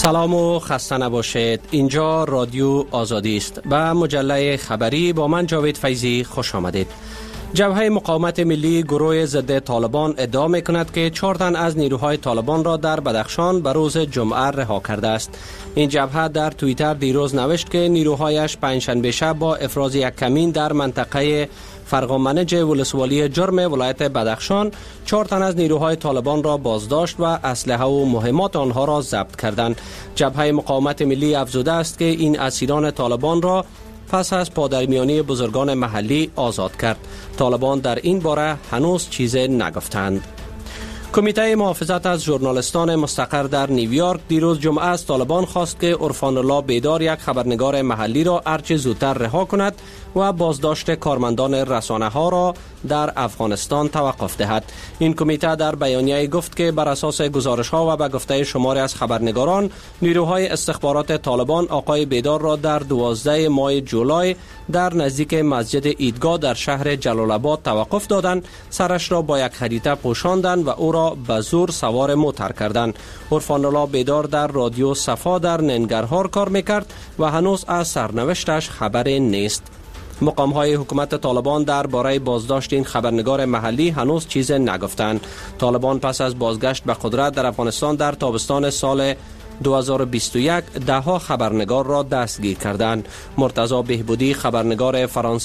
سلام و خسته نباشید. اینجا رادیو آزادی است و مجله خبری با من جاوید فیضی خوش آمدید. جبهه مقاومت ملی گروه ضد طالبان ادعا می‌کند که 4 تن از نیروهای طالبان را در بدخشان به روز جمعه رها کرده است. این جبهه در توییتر دیروز نوشت که نیروهایش پنجشنبه شب با افراز یک کمین در منطقه فرقامنج ولسوالی جرم ولایت بدخشان 4 تن از نیروهای طالبان را بازداشت و اسلحه و مهمات آنها را ضبط کردند. جبهه مقاومت ملی افزوده است که این اسیران طالبان را پس از پادرمیانی بزرگان محلی آزاد کرد. طالبان در این باره هنوز چیزی نگفتند. کمیته محافظت از ژورنالیستان مستقر در نیویورک دیروز جمعه از طالبان خواست که عرفان الله بیدار یک خبرنگار محلی را هرچه زودتر رها کند و بازداشت کارمندان رسانه‌ها را در افغانستان توقف دهد. این کمیته در بیانیه گفت که بر اساس گزارش‌ها و به گفته شماری از خبرنگاران، نیروهای استخبارات طالبان آقای بیدار را در 12 ماه جولای در نزدیک مسجد عیدگاه در شهر جلال آباد توقف دادند، سرش را با یک خریطه پوشاندند و او را به زور سوار موتر کردند. عرفان الله بیدار در رادیو صفا در ننگرهار کار میکرد و هنوز از سرنوشتش خبری نیست. مقام‌های حکومت طالبان در باره بازداشت این خبرنگار محلی هنوز چیز نگفتند. طالبان پس از بازگشت به قدرت در افغانستان در تابستان سال 2021 ده‌ها خبرنگار را دستگیر کردند. مرتضی بهبودی خبرنگار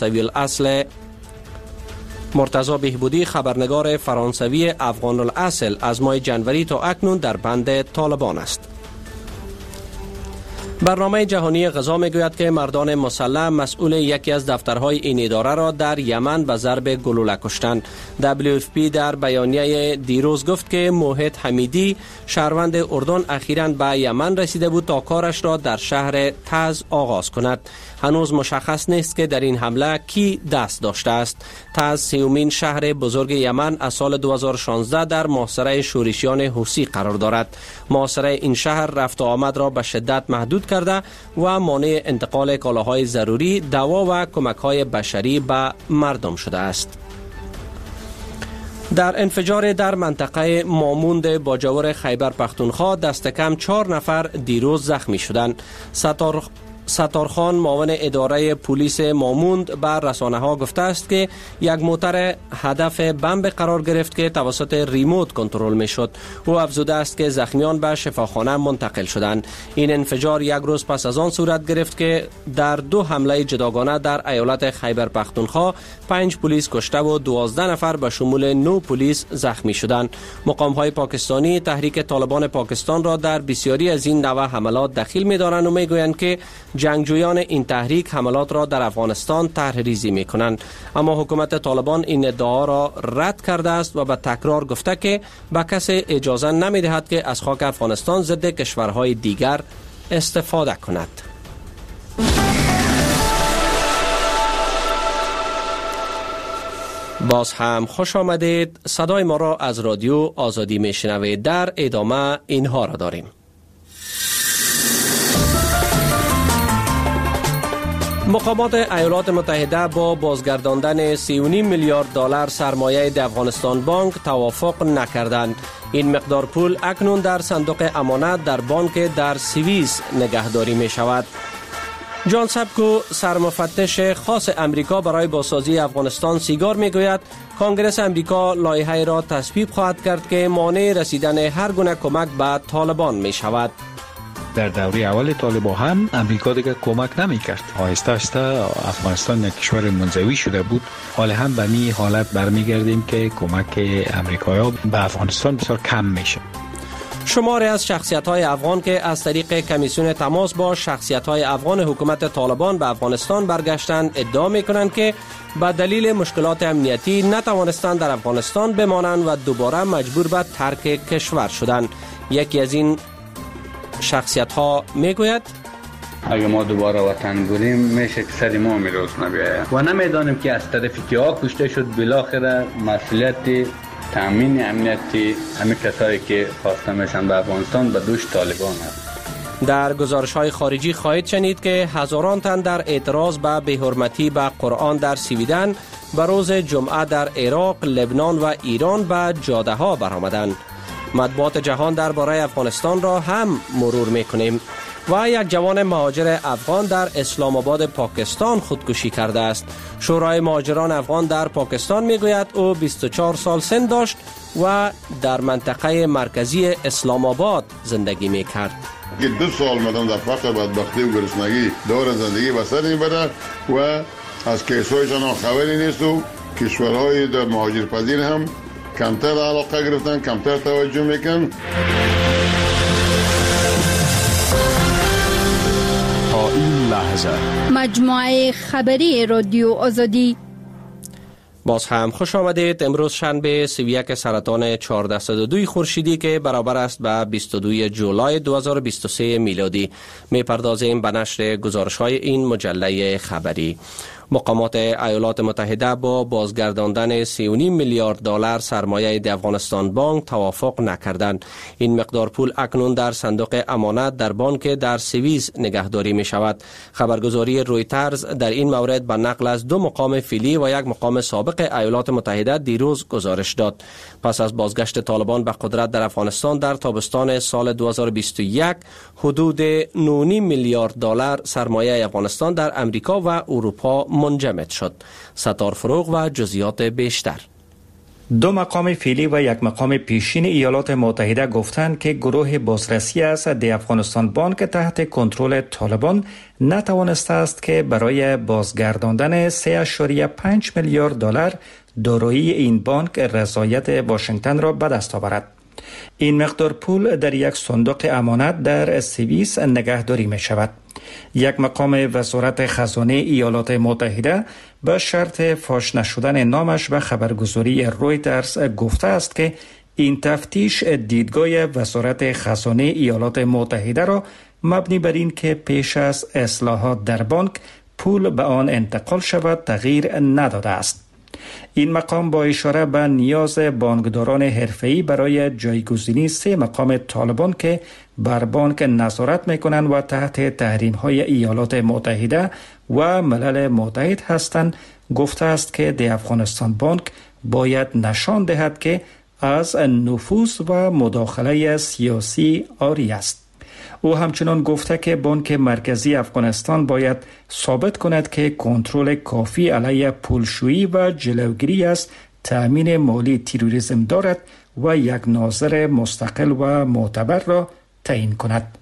فرانسوی افغان الاصل از ماه جنوری تا اکنون در بند طالبان است. برنامه جهانی غذا میگوید که مردان مسلح مسئول یکی از دفترهای این اداره را در یمن به ضرب گلوله کشتند. WFP در بیانیه دیروز گفت که موحد حمیدی شهروند اردن اخیراً به یمن رسیده بود تا کارش را در شهر تعز آغاز کند. هنوز مشخص نیست که در این حمله کی دست داشته است. تعز سیومین شهر بزرگ یمن از سال 2016 در محاصره شورشیان حوثی قرار دارد. محاصره این شهر رفت و آمد را به شدت محدود کرده و مانع انتقال کالاهای ضروری، دوا و کمک‌های بشری به مردم شده است. در انفجار در منطقه ماموند باجور خیبر پختونخوا دست کم 4 نفر دیروز زخمی شدند. ستارخان معاون اداره پلیس ماموند بر رسانه ها گفته است که یک موتر هدف بمب قرار گرفت که توسط ریموت کنترل می شد. او افزوده است که زخمیان به شفاخانه منتقل شدند. این انفجار یک روز پس از آن صورت گرفت که در 2 حمله جداگانه در ایالت خیبر پختونخوا 5 پلیس کشته و 12 نفر به شمول 9 پلیس زخمی شدند. مقام های پاکستانی تحریک طالبان پاکستان را در بسیاری از این نوع حملات دخیل می دارند و می گویند که جنگجویان این تحریک حملات را در افغانستان طرح ریزی می کنند. اما حکومت طالبان این ادعا را رد کرده است و به تکرار گفته که به کسی اجازه نمی دهد که از خاک افغانستان ضد کشورهای دیگر استفاده کند. باز هم خوش آمدید. صدای ما را از رادیو آزادی می شنوید. در ادامه اینها را داریم. مقامات ایالات متحده با بازگرداندن 3.5 میلیارد دلار سرمایه د افغانستان بانک توافق نکردند. این مقدار پول اکنون در صندوق امانت در بانک در سوئیس نگهداری می شود. جان سبکو سرمفتش خاص امریکا برای بازسازی افغانستان سیگار می گوید کانگرس امریکا لایحه‌ای را تصویب خواهد کرد که مانع رسیدن هر گونه کمک به طالبان می شود. در دوره اول طالبان هم امریکا دیگه کمک نمی‌کرد. آهسته آهسته افغانستان یک کشور منزوی شده بود. حالا هم به می حالت برمیگردیم که کمک امریکایی‌ها به افغانستان بسیار کم میشه. شماری از شخصیت‌های افغان که از طریق کمیسیون تماس با شخصیت‌های افغان حکومت طالبان به افغانستان برگشتند ادعا می‌کنند که به دلیل مشکلات امنیتی نتوانستند در افغانستان بمانند و دوباره مجبور به ترک کشور شدند. یکی از این شخصیت‌ها میگوید اگه ما دوباره وطن بریم میشه که سر ما میروز نبیاید و نمیدانیم که از طرف کیا کشته شد. بالاخره مسئولیت تامین امنیتی همه کسایی که خواسته میشن به افغانستان به دوش طالبان است. در گزارش‌های خارجی خواهید شنید که هزاران تن در اعتراض به بی‌حرمتی به قرآن در سویدن به روز جمعه در عراق، لبنان و ایران به جاده‌ها برآمدند. مطبوعات جهان درباره افغانستان را هم مرور می‌کنیم. و یک جوان مهاجر افغان در اسلام آباد پاکستان خودکشی کرده است. شورای مهاجران افغان در پاکستان میگوید او 24 سال سن داشت و در منطقه مرکزی اسلام آباد زندگی میکرد. 2 سال مدام در فقر، بدبختی و گرسنگی دور زندگی بسر میبرد و از کیسایشان هم خبری نیست و کشورهای در مهاجرپذیر هم کمتر علاقه گرفتن، کمتر توجه میکن. تا این لحظه مجموعه خبری رادیو آزادی. باز هم خوش آمدید. امروز شنبه 31 سرطان 1402 خورشیدی که برابر است به 22 جولای 2023 میلادی. میپردازیم به نشر گزارش‌های این مجله خبری. مقامات ایالات متحده با بازگرداندن 3.5 میلیارد دلار سرمایه د افغانستان بانک توافق نکردند. این مقدار پول اکنون در صندوق امانت در بانک در سوئیس نگهداری می شود. خبرگزاری رویترز در این مورد به نقل از 2 مقام فعلی و 1 مقام سابق ایالات متحده دیروز گزارش داد. پس از بازگشت طالبان به قدرت در افغانستان در تابستان سال 2021 حدود 9.5 میلیارد دلار سرمایه افغانستان در امریکا و اروپا منجمد شد. ستار فروغ و جزئیات بیشتر. 2 مقام فعلی و 1 مقام پیشین ایالات متحده گفتند که گروه بازرسی از د افغانستان بانک تحت کنترل طالبان نتوانسته است که برای بازگرداندن 3.5 میلیارد دلار دارایی این بانک رضایت واشنگتن را به دست آورد. این مقدار پول در یک صندوق امانت در سوئیس نگهداری می شود. 1 مقام وزارت خزانه ایالات متحده به شرط فاش نشدن نامش به خبرگزاری رویترز گفته است که این تفتیش دیدگاه وزارت خزانه ایالات متحده را مبنی بر این که پیش از اصلاحات در بانک پول به آن انتقال شود تغییر نداده است. این مقام با اشاره به نیاز بانکداران حرفه‌ای برای جایگزینی 3 مقام طالبان که بر بانک نظارت می‌کنند و تحت تحریم‌های ایالات متحده و ملل متحد هستند گفته است که د افغانستان بانک باید نشان دهد که از نفوذ و مداخله سیاسی عاری است. او همچنان گفته که بانک مرکزی افغانستان باید ثابت کند که کنترل کافی علیه پولشویی و جلوگیری از تأمین مالی تروریسم دارد و یک ناظر مستقل و معتبر را تعیین کند.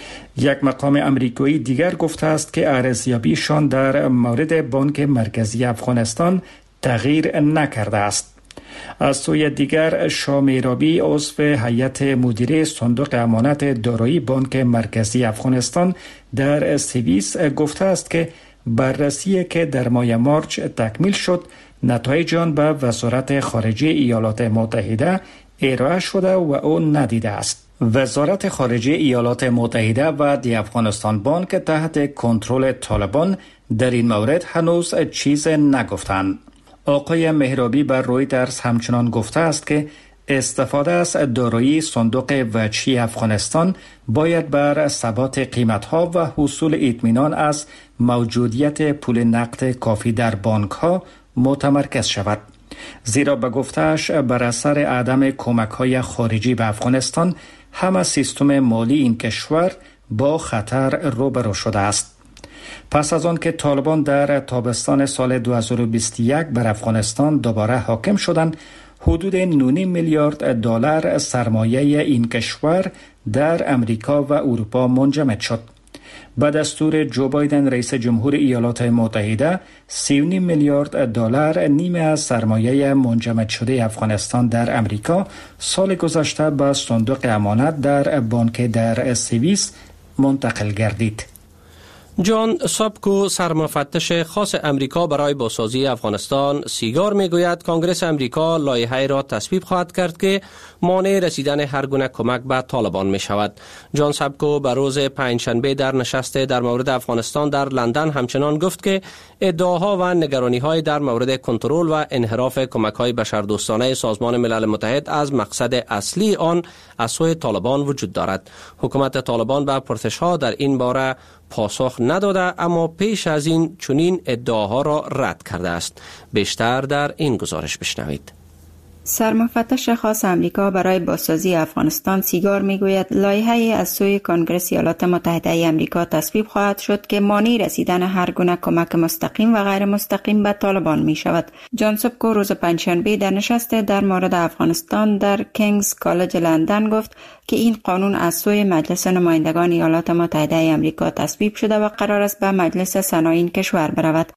1 مقام امریکایی دیگر گفته است که ارزیابیشان در مورد بانک مرکزی افغانستان تغییر نکرده است. از سوی دیگر شامیرابی عضو هیئت مدیره صندوق امانت دارایی بانک مرکزی افغانستان در سوئیس گفته است که بررسی که در ماه مارچ تکمیل شد نتایج آن به وزارت خارجه ایالات متحده ارائه شده و او ندیده است. وزارت خارجه ایالات متحده و د افغانستان بانک تحت کنترل طالبان در این مورد هنوز چیز نگفتند. آقای مهرابی بر رویترز همچنان گفته است که استفاده از دارایی صندوق وجهی افغانستان باید بر ثبات قیمت‌ها و حصول اطمینان از موجودیت پول نقد کافی در بانک‌ها متمرکز شود. زیرا به گفته‌اش بر اثر عدم کمک‌های خارجی به افغانستان همه سیستم مالی این کشور با خطر روبرو شده است. پس از آن که طالبان در تابستان سال 2021 بر افغانستان دوباره حاکم شدند، حدود 9.5 میلیارد دلار سرمایه این کشور در امریکا و اروپا منجمد شد. به دستور جو بایدن رئیس جمهور ایالات متحده 3.5 میلیارد دلار نیمه از سرمایه منجمد شده افغانستان در امریکا سال گذشته به صندوق امانت در بانک در سوئیس منتقل گردید. جان سابکو سرمفتش خاص امریکا برای بازسازی افغانستان سیگار میگوید کنگره امریکا لایحه‌ای را تصویب خواهد کرد که مانع رسیدن هر گونه کمک به طالبان می شود. جان سابکو به روز پنجشنبه در نشست در مورد افغانستان در لندن همچنان گفت که ادعاها و نگرانی‌های در مورد کنترل و انحراف کمک‌های بشردوستانه سازمان ملل متحد از مقصد اصلی آن از سوی طالبان وجود دارد. حکومت طالبان به پرسش‌ها در این باره پاسخ نداده اما پیش از این چنین ادعاها را رد کرده است. بیشتر در این گزارش بشنوید. سرمفتش خاص امریکا برای بازسازی افغانستان سیگار میگوید لایحه‌ای از سوی کنگره ایالات متحده امریکا تصویب خواهد شد که مانع رسیدن هر گونه کمک مستقیم و غیر مستقیم به طالبان می شود. جان سوبکو روز پنجشنبه در نشست در مورد افغانستان در کینگز کالج لندن گفت که این قانون از سوی مجلس نمایندگان ایالات متحده امریکا تصویب شده و قرار است به مجلس سنا این کشور برود.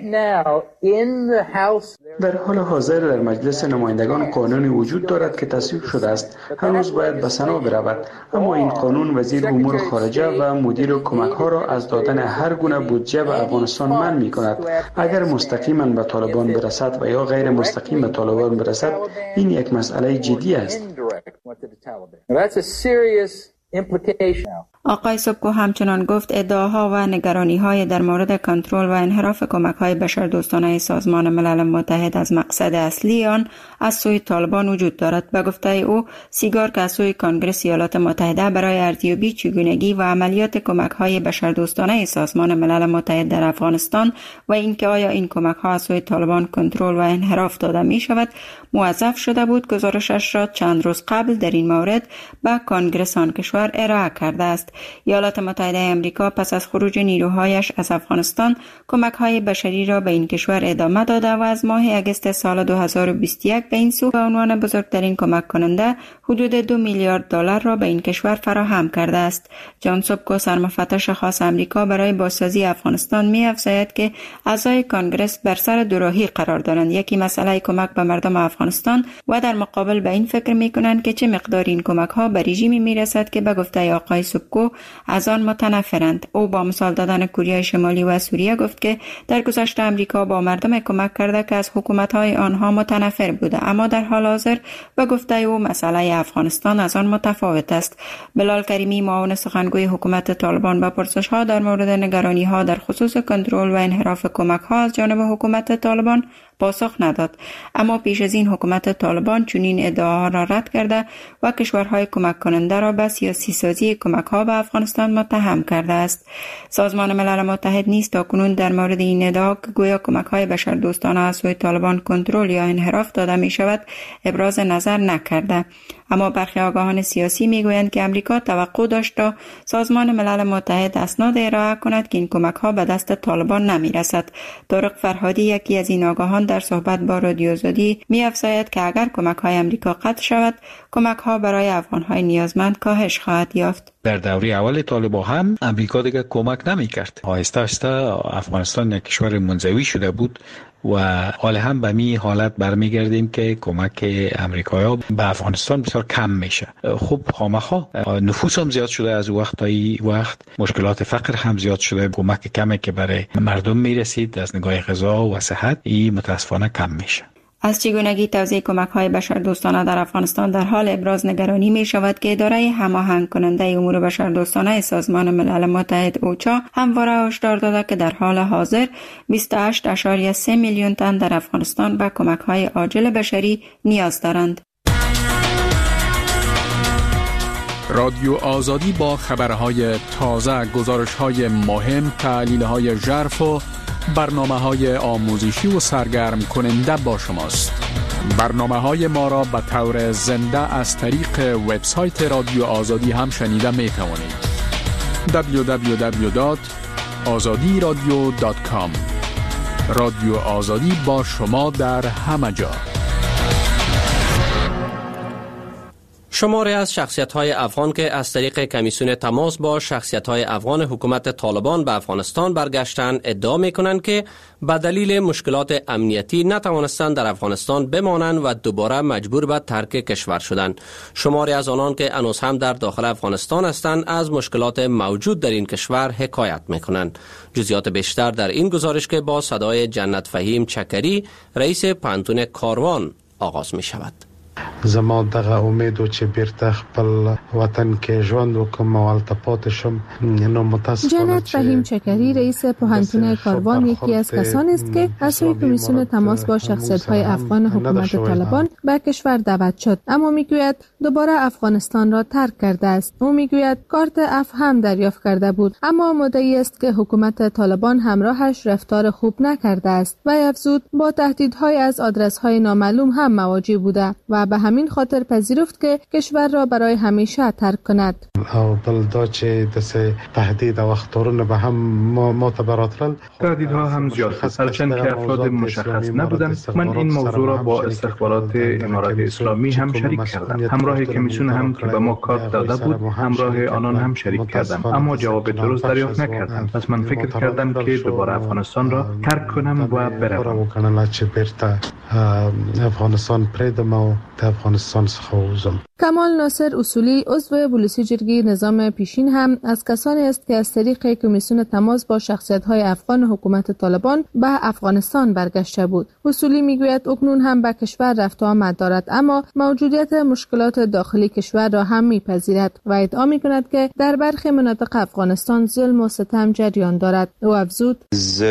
در حال حاضر در مجلس نمایندگان قانونی وجود دارد که تصویب شده است. هنوز باید به سنا برود، اما این قانون وزیر امور خارجه و مدیر کمک ها را از دادن هر گونه بودجه به افغانستان منع می کند. اگر مستقیما به طالبان برسد و یا غیر مستقیم به طالبان برسد، این یک مسئله جدی است. آقای سوبکو همچنان گفت ادعاها و نگرانی‌های در مورد کنترل و انحراف کمک‌های بشردوستانه سازمان ملل متحد از مقصد اصلی آن از سوی طالبان وجود دارد. به گفته او، سیگار که از سوی کنگره ایالات متحده برای ارزیابی چگونگی و عملیات کمک‌های بشردوستانه سازمان ملل متحد در افغانستان و اینکه آیا این کمک‌ها از سوی طالبان کنترل و انحراف داده می‌شود، موظف شده بود گزارشش را چند روز قبل در این مورد به کنگره آن کشور ارائه کرده است. ایالات متحده آمریکا پس از خروج نیروهایش از افغانستان کمک‌های بشری را به این کشور ادامه داده و از ماه اگست سال 2021 به این سو به عنوان بزرگترین کمک کننده حدود 2 میلیارد دلار را به این کشور فراهم کرده است. جان سوبکو سرمفتش خاص آمریکا برای بازسازی افغانستان می‌افزاید که اعضای کنگره بر سر دوراهی قرار دارند. یکی مسئله کمک به مردم افغانستان و در مقابل به این فکر می‌کنند که چه مقدار این کمک‌ها به رژیمی می‌رسد که به گفته آقای سوبکو از آن متنفرند. او با مثال دادن کره شمالی و سوریه گفت که در گذشته آمریکا با مردم کمک کرده که از حکومت‌های آنها متنفر بوده، اما در حال حاضر به گفته او مسئله افغانستان از آن متفاوت است. بلال کریمی معاون سخنگوی حکومت طالبان به پرسش‌ها در مورد نگرانی‌ها در خصوص کنترل و انحراف کمک‌ها از جانب حکومت طالبان پاسخ نداد، اما پیش از این حکومت طالبان چنین ادعاها را رد کرده و کشورهای کمک کننده را به سیاسی سازی کمک‌ها به افغانستان متهم کرده است. سازمان ملل متحد نیز تاکنون در مورد این ادعا که گویا کمک‌های بشردوستانه از سوی طالبان کنترل یا انحراف داده می‌شود ابراز نظر نکرده، اما برخی آگاهان سیاسی میگویند که امریکا توقع داشت تا سازمان ملل متحد اسناد ارائه کند که این کمک‌ها به دست طالبان نمی‌رسد. طارق فرهادی یکی از این آگاهان در صحبت با رادیو آزادی می‌افزاید که اگر کمک‌های امریکا قطع شود، کمک‌ها برای افغان‌های نیازمند کاهش خواهد یافت. در دوره اول طالبان هم امریکا دیگه کمک نمی‌کرد. آهسته آهسته افغانستان یک کشور منزوی شده بود و حال هم به می حالت برمیگردیم که کمک امریکایی‌ها به افغانستان بسیار کم میشه. خب خامخا نفوس هم زیاد شده، از وقت تا وقت مشکلات فقر هم زیاد شده، کمک کمی که برای مردم میرسید از نگاه غذا و صحت این متاسفانه کم میشه. از چگونگی توزیع کمک‌های بشردوستانه در افغانستان در حال ابراز نگرانی می‌شود که اداره هماهنگ کننده امور بشردوستانه سازمان ملل متحد اوچا همواره هشدار داده که در حال حاضر 28.3 میلیون تن در افغانستان به کمک‌های عاجل بشری نیاز دارند. رادیو آزادی با خبرهای تازه، گزارش‌های مهم، تحلیل‌های ژرف و برنامه‌های آموزشی و سرگرم کننده با شماست. برنامه‌های ما را به طور زنده از طریق وبسایت رادیو آزادی هم شنیده می‌توانید. www.azadiradio.com. رادیو آزادی با شما در همه جا. شماری از شخصیت‌های افغان که از طریق کمیسیون تماس با شخصیت‌های افغان حکومت طالبان به افغانستان برگشتند ادعا می‌کنند که به دلیل مشکلات امنیتی نتوانستند در افغانستان بمانند و دوباره مجبور به ترک کشور شدند. شماری از آنان که هنوز هم در داخل افغانستان هستند از مشکلات موجود در این کشور حکایت می‌کنند. جزئیات بیشتر در این گزارش که با صدای جنت فهیم چکری رئیس پانتون کاروان آغاز می‌شود. زما دغه امید و چې بیرته خپل وطن کې ژوند وکم او هلته پاتې شم. نو متاسفانه جنت فهیم چکری رئیس پوهنتون کاروان یکی از کسانی است که از سوی کمیسیون تماس با شخصیت‌های افغان حکومت طالبان به کشور دعوت شد، اما میگوید دوباره افغانستان را ترک کرده است. او میگوید کارت اف هم دریافت کرده بود، اما مدعی است که حکومت طالبان همراهش رفتار خوب نکرده است و افزود با تهدیدهای از آدرس‌های نامعلوم هم مواجه بوده و به همین خاطر پذیرفت که کشور را برای همیشه ترک کند. او بل دا چې د تهدید او اخطارونه به هم معتبراترل. تهدیدها هم زیاد است، هرچند که افراد مشخص نبودند. من این موضوع را با استخبارات امارات اسلامی هم شریک کردم. همراه کمیسیون هم که به ما کارت داده بود، همراه آنان هم شریک کردم، اما جواب درست دریافت نکردم. پس من فکر کردم که دوباره افغانستان را ترک کنم و بروم. افغانستان پریدم و افغانستان څخه ووځم. کمال ناصر اصولی عضو بولسی جرگی نظام پیشین هم از کسانی است که از طریق کمیسیون تماس با شخصیت‌های افغان حکومت طالبان به افغانستان برگشته بود. اصولی میگوید اکنون هم به کشور رفت و آمد دارد، اما موجودیت مشکلات داخلی کشور را هم میپذیرد و ادعا میکند که در برخی مناطق افغانستان ظلم و ستم جریان دارد. او افزود: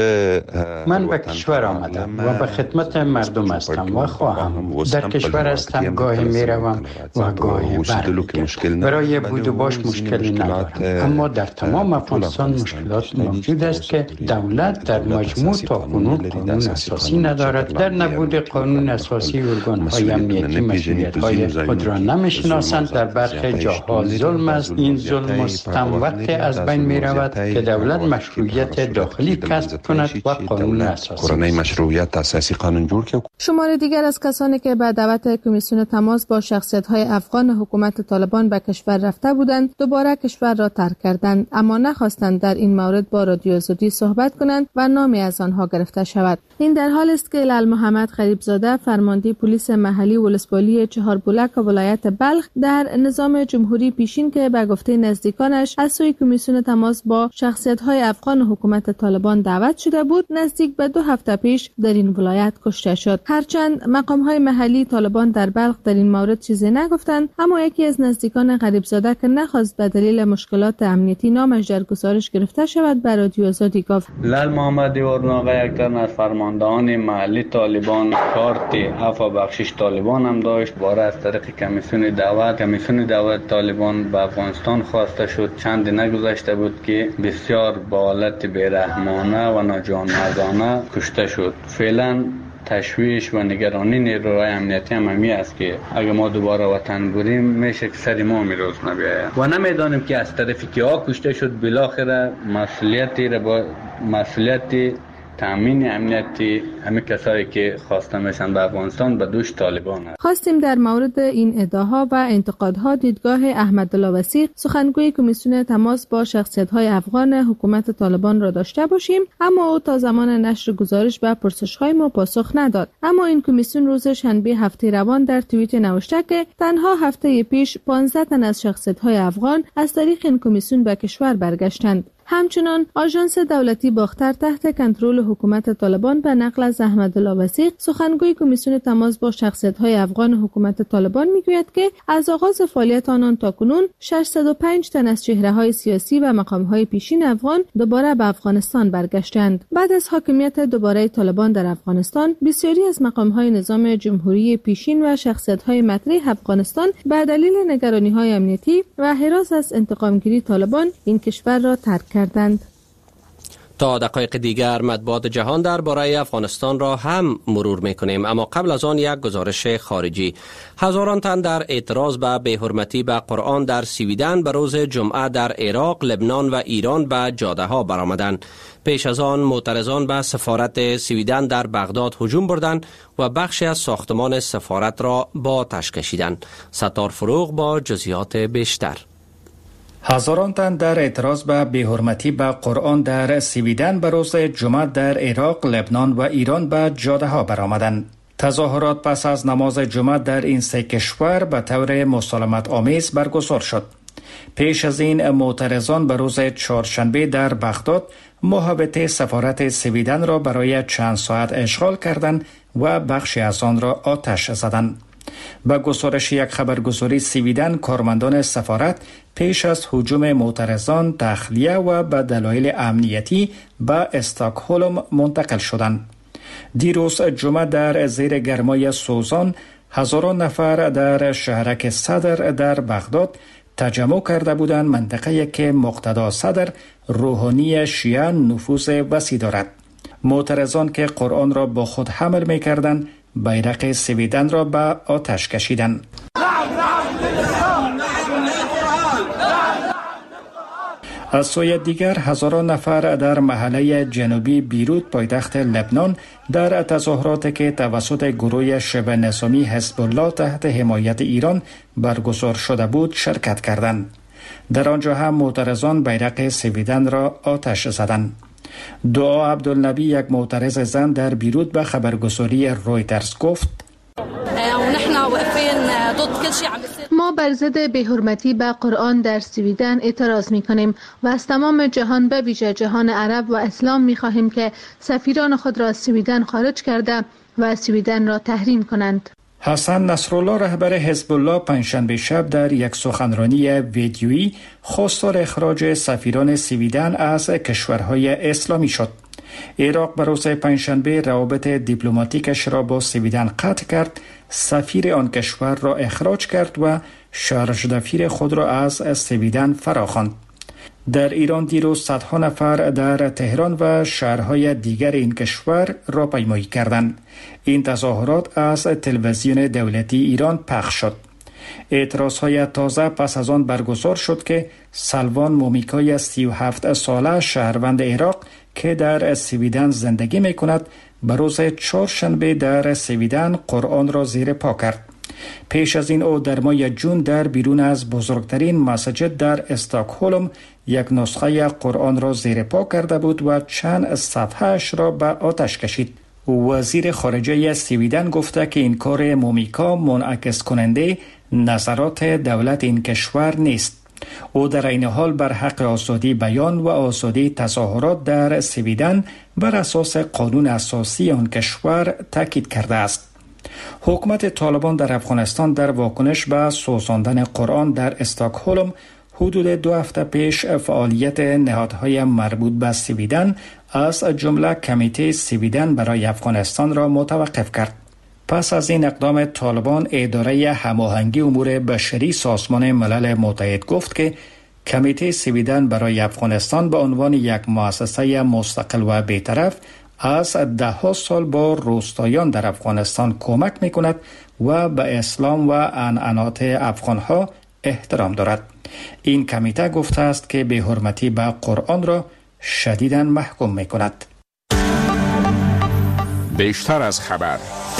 من به کشور آمدم و به خدمت مردم هستم و خواهم. در کشور هستم، گاهی میروم و گاهی برمیگردم. برای بود و باش مشکلی ندارم، اما در تمام افغانستان مشکلات موجود است که دولت در مجموع تا کنون قانون اساسی ندارد. در نبود قانون اساسی ارگان‌های امنیتی مسئولیت‌های خود را نمی‌شناسند. در برخی جاها ظلم است. این ظلم و ستم وقتی از بین می‌رود که دولت مشروعیت داخلی کسب کند و قانون اساسی مشروعیت اساسی قانون جوړ کړي. شمار دیگر از کسانی که به دعوت کمیسیون تماس با شخصیت‌های افغان حکومت طالبان به کشور رفته بودند دوباره کشور را ترک کردند، اما نخواستند در این مورد با رادیو آزادی صحبت کنند و نامی از آنها گرفته شود. این در حال است که لال محمد غریبزاده فرمانده پلیس محلی ولسوالی چهاربلک ولایت بلخ در نظام جمهوری پیشین که به گفته نزدیکانش از سوی کمیسیون تماس با شخصیت‌های افغان حکومت طالبان دعوت شده بود، نزدیک به 2 هفته پیش در این ولایت کشته شد. هرچند مقام‌های محلی طالبان در بلخ در این مورد چیزی نگفتند، اما یکی از نزدیکان غریبزاده که نخواست به دلیل مشکلات امنیتی نامش در گزارش گرفته شود به رادیو آزادی گفت: لال محمد دیوارناغه یک تن از فرماندهان محلی طالبان کارت عفو بخشش طالبان هم داشت. باره از طریق کمیسیون دعوت طالبان به افغانستان خواسته شد. چند نگذشته بود که بسیار با حالت بیرحمانه و ناجانمردانه کشته شد. فعلا تشویش و نگرانی نیروهای امنیتی هم همی است که اگه ما دوباره وطن بریم میشه که سر ما میروز نبیاید و نمیدانیم که از طرف کیا کشته شد. بالاخره مسئولیت تامین امنیتی همه کسایی که خواسته میشن به افغانستان به دوش طالبان است. خواستیم در مورد این ادعاها و انتقادها دیدگاه احمدالله وثیق سخنگوی کمیسیون تماس با شخصیت‌های افغان حکومت طالبان را داشته باشیم، اما او تا زمان نشر گزارش به پرسش‌های ما پاسخ نداد. اما این کمیسیون روز شنبه هفته روان در توییت نوشته که تنها هفته پیش 15 تن از شخصیت‌های افغان از طریق این کمیسیون به کشور برگشتند. همچنان آژانس دولتی باختر تحت کنترل حکومت طالبان به نقل از احمدالله وثیق سخنگوی کمیسیون تماس با شخصیت‌های افغان حکومت طالبان میگوید که از آغاز فعالیت آنان تاکنون 605 تن از چهره‌های سیاسی و مقام‌های پیشین افغان دوباره به افغانستان برگشتند. بعد از حاکمیت دوباره طالبان در افغانستان، بسیاری از مقام‌های نظام جمهوری پیشین و شخصیت‌های مطرح افغانستان به دلیل نگرانی‌های امنیتی و هراس از انتقامگیری طالبان این کشور را ترک کردند. تا دقایق دیگر مطبوعات جهان درباره افغانستان را هم مرور می‌کنیم، اما قبل از آن یک گزارش خارجی. هزاران تن در اعتراض به بی‌حرمتی به قرآن در سویدن به روز جمعه در عراق، لبنان و ایران به جاده‌ها برآمدند. پیش از آن معترضان به سفارت سویدن در بغداد هجوم بردند و بخشی از ساختمان سفارت را با آتش کشیدند. ستار فروغ با جزئیات بیشتر. هزاران تن در اعتراض به بی‌حرمتی به قرآن در سویدن به روز جمعه در عراق، لبنان و ایران به جاده‌ها برآمدند. تظاهرات پس از نماز جمعه در این سه کشور به طور مسالمت آمیز برگزار شد. پیش از این معترضان به روز چهارشنبه در بغداد محوطه سفارت سویدن را برای چند ساعت اشغال کردند و بخشی از آن را آتش زدند. با گزارش یک خبرگزاری سویدن، کارمندان سفارت پیش از هجوم معترضان تخلیه و به دلایل امنیتی به استکهلم منتقل شدند. دیروز جمعه در زیر گرمای سوزان هزاران نفر در شهرک صدر در بغداد تجمع کرده بودند، منطقه‌ای که مقتدا صدر روحانی شیعه نفوذ وسیع دارد. معترضان که قرآن را با خود حمل می‌کردند، بیرق سویدن را به آتش کشیدند. از سوی دیگر هزاران نفر در محله جنوبی بیروت پایتخت لبنان در تظاهراتی که توسط گروه شبه نظامی حزب الله تحت حمایت ایران برگزار شده بود شرکت کردند. در آنجا هم معترضان بیرق سویدن را آتش زدند. دعا عبدالنبی، یک معترض زن در بیروت، به خبرگزاری رویترز گفت: ما بر ضد بی‌حرمتی به قرآن در سویدن اعتراض می‌کنیم و از تمام جهان به ویژه جهان عرب و اسلام می‌خواهیم که سفیران خود را از سویدن خارج کرده و سویدن را تحریم کنند. حسن نصرالله، رهبر حزب الله، پنجشنبه شب در یک سخنرانی ویدیویی خواستار اخراج سفیران سویدن از کشورهای اسلامی شد. عراق به روز پنجشنبه روابط دیپلماتیکش را با سویدن قطع کرد، سفیر آن کشور را اخراج کرد و شارژ دفیر خود را از سویدن فراخواند. در ایران دیروز صدها نفر در تهران و شهرهای دیگر این کشور راهپیمایی کردند. این تظاهرات از تلویزیون دولتی ایران پخش شد. اعتراضهای تازه پس از آن برگزار شد که سلوان مومیکای 37 ساله شهروند عراق که در سویدن زندگی می کند به روز چهارشنبه در سویدن قرآن را زیر پا کرد. پیش از این او در ماه جون در بیرون از بزرگترین مسجد در استکهلم یک نسخه قرآن را زیر پا کرده بود و چند صفحه‌اش را به آتش کشید. وزیر خارجه سویدن گفته که این کار مومیکا منعکس کننده نظرات دولت این کشور نیست. او در این حال بر حق آزادی بیان و آزادی تظاهرات در سویدن بر اساس قانون اساسی آن کشور تاکید کرده است. حکومت طالبان در افغانستان در واکنش به سوزاندن قرآن در استکهلم حدود 2 هفته پیش فعالیت نهادهای مربوط به سویدن از جمله کمیته سویدن برای افغانستان را متوقف کرد. پس از این اقدام طالبان، اداره هماهنگی امور بشری سازمان ملل متحد گفت که کمیته سویدن برای افغانستان به عنوان یک مؤسسه مستقل و بی‌طرف از 10 سال با روستاییان در افغانستان کمک می‌کند و به اسلام و عنعنات افغان‌ها احترام دارد. این کمیته گفته است که بی‌حرمتی به قرآن را شدیداً محکوم می‌کند. بیشتر از خبر.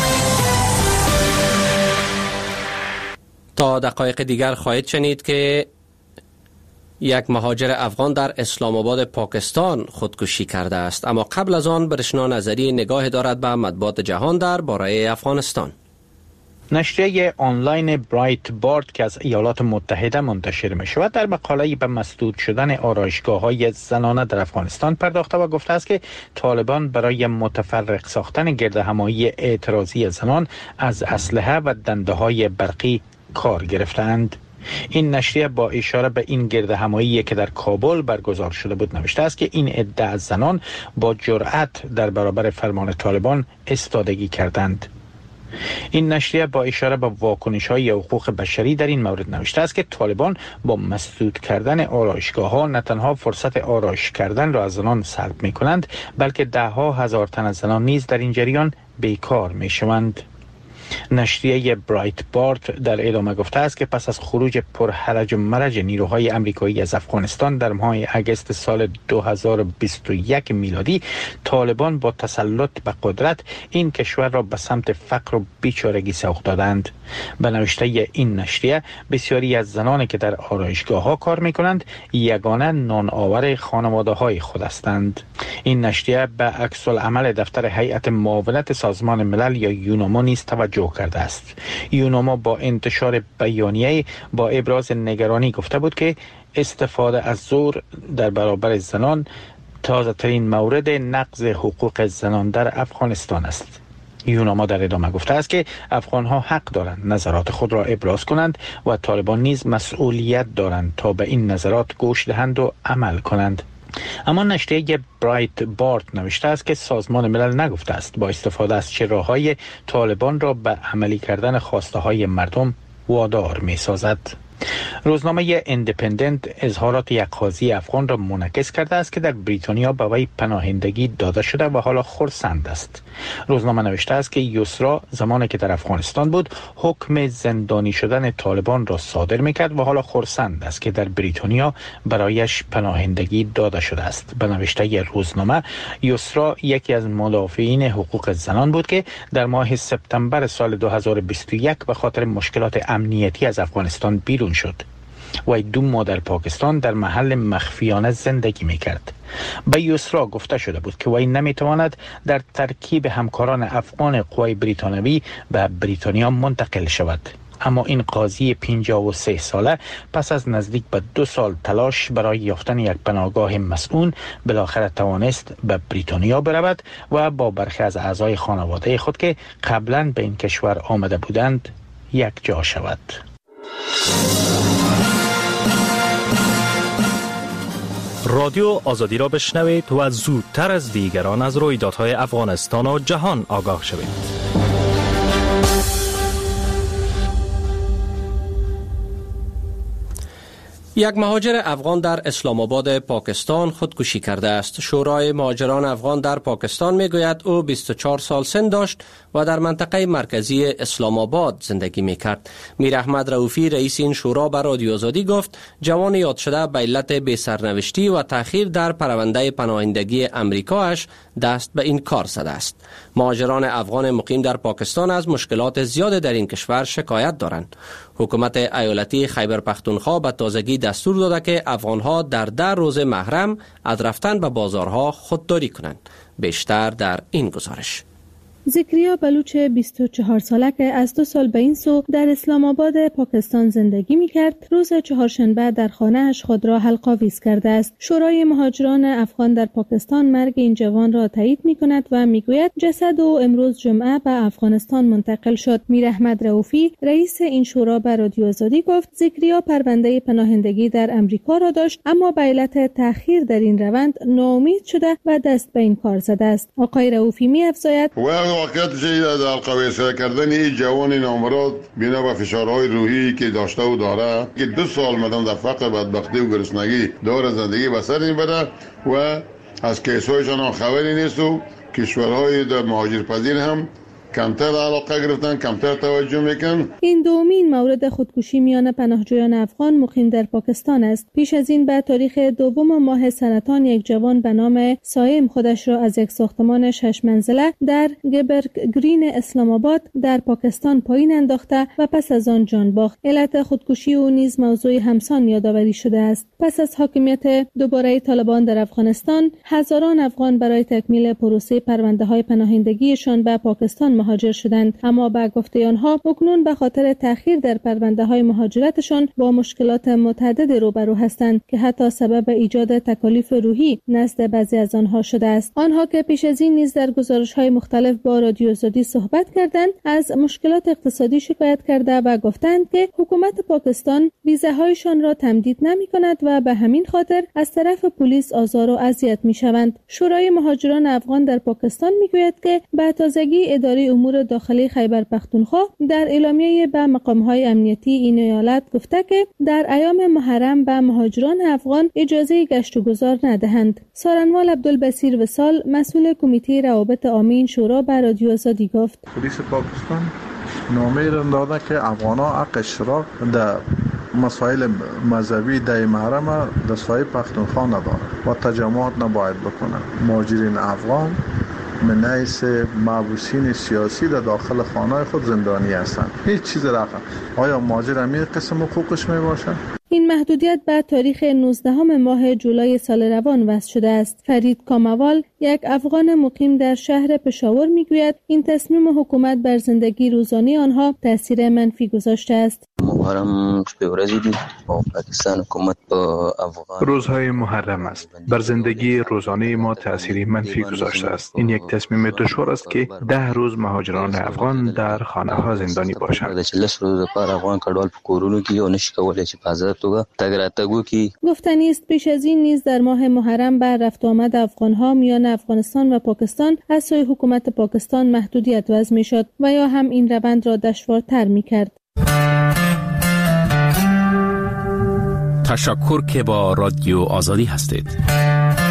تا دقایق دیگر خواهید شنید که یک مهاجر افغان در اسلام آباد پاکستان خودکشی کرده است. اما قبل از آن برشنا نظری نگاه دارد به مطبوعات جهان در باره افغانستان. نشریه آنلاین برایت بارد که از ایالات متحده منتشر می شود در مقاله‌ای به مسدود شدن آرایشگاه‌های زنانه در افغانستان پرداخته و گفته است که طالبان برای متفرق ساختن گردهمایی اعتراضی زنان از اسلحه و دنده‌های برقی کار گرفتند. این نشریه با اشاره به این گردهمایی که در کابل برگزار شده بود نوشته است که این عده از زنان با جرأت در برابر فرمان طالبان ایستادگی کردند. این نشریه با اشاره به واکنش‌های حقوق بشری در این مورد نوشته است که طالبان با مسدود کردن آرایشگاه‌ها نه تنها فرصت آرایش کردن را از زنان سلب می‌کنند، بلکه ده‌ها هزار تن از زنان نیز در این جریان بیکار می‌شوند. نشریه برایت بارد در ادامه گفته است که پس از خروج پرحرج و مرج نیروهای آمریکایی از افغانستان در ماه اگست سال 2021 میلادی، طالبان با تسلط به قدرت این کشور را به سمت فقر و بیچارگی سوق دادند. به نوشته این نشریه، بسیاری از زنانی که در آرایشگاه‌ها کار می‌کنند یگانه نان آور خانواده‌های خود هستند. این نشریه به عکس العمل دفتر هیئت معاونت سازمان ملل یا یوناما نیز توجه کرده است. یوناما با انتشار بیانیه با ابراز نگرانی گفته بود که استفاده از زور در برابر زنان تازه ترین مورد نقض حقوق زنان در افغانستان است. یوناما در ادامه گفته است که افغان‌ها حق دارند نظرات خود را ابراز کنند و طالبان نیز مسئولیت دارند تا به این نظرات گوش دهند و عمل کنند. اما نشریه برایت بارد نوشته است که سازمان ملل نگفته است با استفاده از چه راه‌های طالبان را به عملی کردن خواسته‌های مردم وادار می‌سازد. روزنامه ایندیپندنت اظهارات یک قاضی افغان را منعکس کرده است که در بریتانیا به وی پناهندگی داده شده و حالا خرسند است. روزنامه نوشته است که یسرا زمانی که در افغانستان بود حکم زندانی شدن طالبان را صادر میکرد و حالا خرسند است که در بریتانیا برایش پناهندگی داده شده است. به نوشته روزنامه، یسرا یکی از مدافعین حقوق زنان بود که در ماه سپتامبر سال 2021 به خاطر مشکلات امنیتی از افغانستان بیرون شد. وی 2 ماه در پاکستان در محل مخفیانه زندگی میکرد. به یسرا گفته شده بود که وی نمیتواند در ترکیب همکاران افغان قوای بریتانوی به بریتانیا منتقل شود. اما این قاضی 53 ساله پس از نزدیک به 2 سال تلاش برای یافتن یک پناهگاه مسئول بالاخره توانست به بریتانیا برود و با برخی از اعضای خانواده خود که قبلا به این کشور آمده بودند یک جا شود. رادیو آزادی را بشنوید و زودتر از دیگران از رویدادهای افغانستان و جهان آگاه شوید. یک مهاجر افغان در اسلام آباد پاکستان خودکشی کرده است. شورای مهاجران افغان در پاکستان میگوید او 24 سال سن داشت و در منطقه مرکزی اسلام آباد زندگی میکرد. میر احمد رؤوفی رئیس این شورا به رادیو آزادی گفت جوان یاد شده به علت بی‌سرنوشتی و تأخیر در پرونده پناهندگی امریکایش دست به این کار زده است. مهاجران افغان مقیم در پاکستان از مشکلات زیاد در این کشور شکایت دارند. حکومت ایالتی خیبر پختونخوا به تازگی دستور داده که افغانها در 10 روز محرم از رفتن به بازارها خودداری کنند. بیشتر در این گزارش. ذکریا بلوچ 24 ساله که از 2 سال به این سو در اسلام آباد پاکستان زندگی می کرد، روز چهارشنبه در خانه‌اش خود را حلق‌آویز کرده است. شورای مهاجران افغان در پاکستان مرگ این جوان را تایید می کند و می گوید جسد او امروز جمعه به افغانستان منتقل شد. میر احمد رؤوفی رئیس این شورا به رادیو آزادی گفت ذکریا پرونده پناهندگی در امریکا را داشت، اما به علت تأخیر در این روند ناامید شده و دست به این کار زده است. آقای رؤوفی می افزاید واقعیت در حلق‌آویز کردن این جوان نامراد بنا به فشارهای روحی که داشته و داره که 2 سال مدام در فقر بدبختی و گرسنگی دور زندگی به سر میبره و از کیسایشان خبری نیست و کشورهای در مهاجرپذیر هم کمتر علاقه گرفتن، کمتر توجه میکن. این دومین مورد خودکشی میان پناهجویان افغان مقیم در پاکستان است. پیش از این به تاریخ 2 ماه سرطان یک جوان به نام سایم خودش را از یک ساختمان 6 منزله در گبرگ گرین اسلام آباد در پاکستان پایین انداخته و پس از آن جان باخت. علت خودکشی او نیز موضوع همسان یادآوری شده است. پس از حاکمیت دوباره طالبان در افغانستان، هزاران افغان برای تکمیل پروسه پرونده‌های پناهندگیشان به پاکستان مهاجر شدند، اما به گفته آنها اکنون به خاطر تأخیر در پرونده‌های مهاجرتشان با مشکلات متعدد روبرو هستند که حتی سبب ایجاد تکالیف روحی نزد بعضی از آنها شده است. آنها که پیش از این نیز در گزارش‌های مختلف با رادیو آزادی صحبت کردند، از مشکلات اقتصادی شکایت کرده و گفتند که حکومت پاکستان ویزاهایشان را تمدید نمی‌کند و به همین خاطر از طرف پلیس آزار و اذیت می‌شوند. شورای مهاجران افغان در پاکستان می‌گوید که به تازگی اداره امور داخلی خیبر پختونخوا در اعلامیه به مقام‌های امنیتی این ایالت گفته که در ایام محرم به مهاجران افغان اجازه گشت و گذار ندهند. سارنوال عبدالبصیر وصال مسئول کمیته روابط عامه شورا به رادیو آزادی گفت: پلیس پاکستان نامه را داده که افغان‌ها حق اشتراک در مسائل مذهبی در محرم در سایه پختونخوا ندارند و تجمعات نباید بکنند. مهاجرین افغان من حیث محبوسین سیاسی در داخل خانه خود زندانی هستند. هیچ چیز رقم. آیا مهاجر همین قسم حقوقش می باشد؟ این محدودیت به تاریخ 19 ماه جولای سال روان وضع شده است. فرید کاموال، یک افغان مقیم در شهر پشاور میگوید این تصمیم حکومت بر زندگی روزانه آنها تاثیر منفی گذاشته است. محرم شپه ورځې دي او پاکستان حکومت په افغان روزهای محرم است. بر زندگی روزانه ما تأثیری منفی گذاشته است. این یک تصمیم دشوار است که 10 روز مهاجران افغان در خانه ها زندانی باشند. افغان کډوال په کورونو کې او نشي کولای چې په آزاد توګه تګ راتګ وکړي. گفتنی است پیش از این نیز در ماه محرم بر رفت و آمد افغان‌ها میان افغانستان و پاکستان از سوی حکومت پاکستان محدودیت وضع می‌شد و یا هم این روند را دشوارتر می‌کرد. تشکر که با رادیو آزادی هستید.